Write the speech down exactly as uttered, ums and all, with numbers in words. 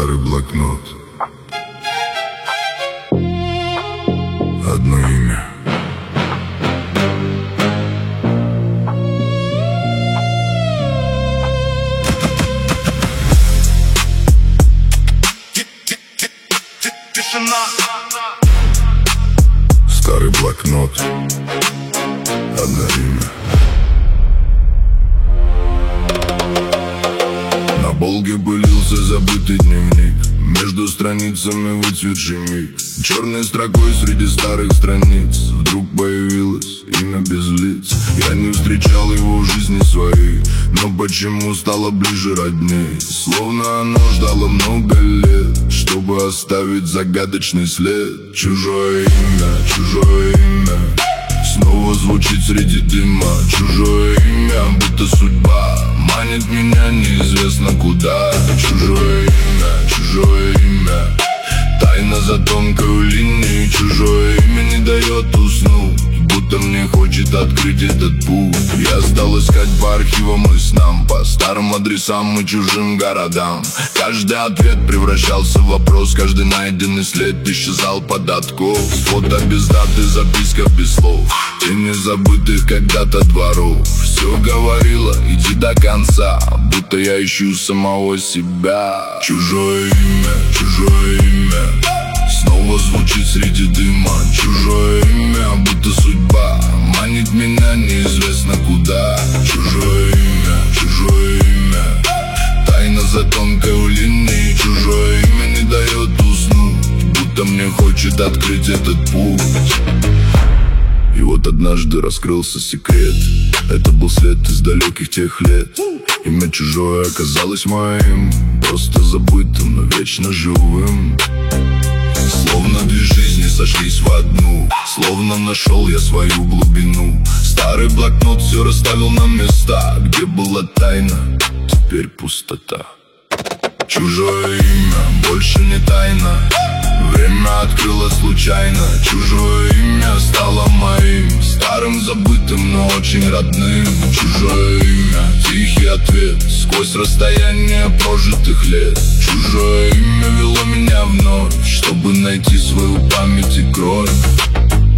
Старый блокнот. Одно имя. Тишина. Старый блокнот. Одно имя. На Волге пылился забытый дневник, между страницами выцветший миг. Черной строкой среди старых страниц вдруг появилось имя без лиц. Я не встречал его в жизни своей, но почему стало ближе родней? Словно оно ждало много лет, чтобы оставить загадочный след. Чужое имя, чужое имя снова звучит среди дыма. Чужое имя, будто судьба манит меня неизвестно куда. Чужое имя, чужое имя, тайна за тонкой линией. Чужое имя не дает уснуть, будто мне хочет открыть этот путь. Я стал искать по архивам и снам, по старым адресам и чужим городам. Каждый ответ превращался в вопрос, каждый найденный след исчезал под откос. Фото без даты, записка без слов, тени забытых когда-то дворов. Все говорило, иди до конца, будто я ищу самого себя. Чужое имя, чужое имя снова звучит среди дыма. Чужое имя, будто судьба манит меня неизвестно куда. Чужое имя, чужое имя, тайна за тонкой линией. Чужое имя не дает уснуть, будто мне хочет открыть этот путь. И вот однажды раскрылся секрет, это был след из далеких тех лет. Имя чужое оказалось моим, просто забытым, но вечно живым. Словно две жизни сошлись в одну, словно нашел я свою глубину. Старый блокнот все расставил на места, где была тайна, теперь пустота. Чужое имя больше не тайна, время открыло случайно. Чужое имя стало моим, старым, забытым, но очень родным. Чужое имя, тихий ответ сквозь расстояние прожитых лет. Чужое имя вело меня вновь, чтобы найти свою память и кровь.